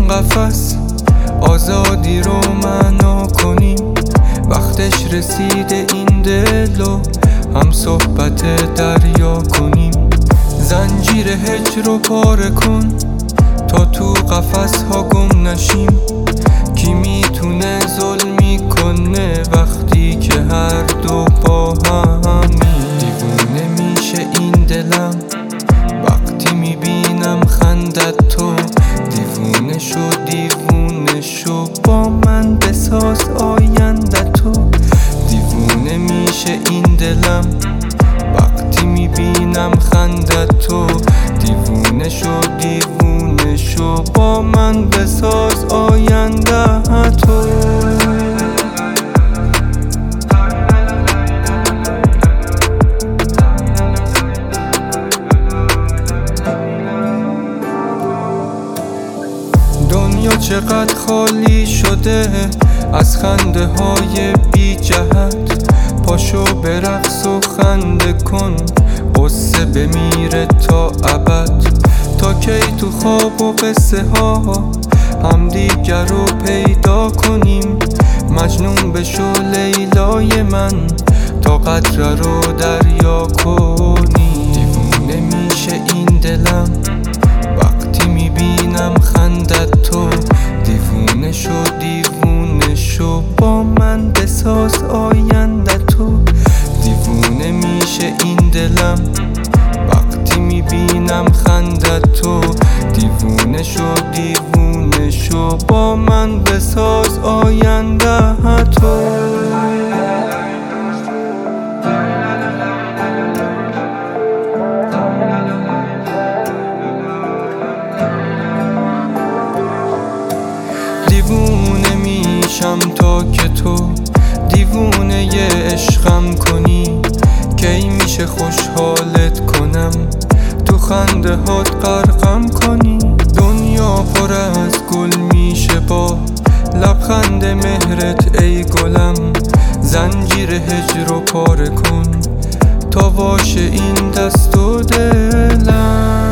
قفس آزادی رو معنا کنیم. وقتش رسیده این دلو هم صحبت دریا کنیم. زنجیر هجر رو پاره کن تا تو قفس ها گم نشیم. کی میتونه ظلمی کنه وقتی که هر دو با همیم؟ دیوونه میشه این دلم وقتی میبینم خندت تو. دیوونه شو با من بساز آینده تو. دیوونه میشه این دلم وقتی میبینم خندت تو. دیوونه شو با من بساز آینده تو. دنیا چقدر خالی شده از خنده های بی جهت. پاشو به رقص و خنده کن قصه بمیره تا ابد. تا کی تو خواب و قصه ها هم دیگر رو پیدا کنیم؟ مجنون بشو لیلای من تا قطره رو دریا کنیم. دیوونه میشه این دلم وقتی میبینم خندت تو. دیوونه شو با من بساز آینده تو. دیوونه میشه این دلم وقتی میبینم خندت تو. دیوونه شو با من بساز آینده تو. دیوونه میشم تا که تو دیوونه ی عشقم کنی. کی میشه خوشحالت کنم تو خنده هات غرقم کنی. دنیا پر از گل میشه با لبخند مهرت ای گلم. زنجیر هجر رو پاره کن تا باشه این دست و دلم.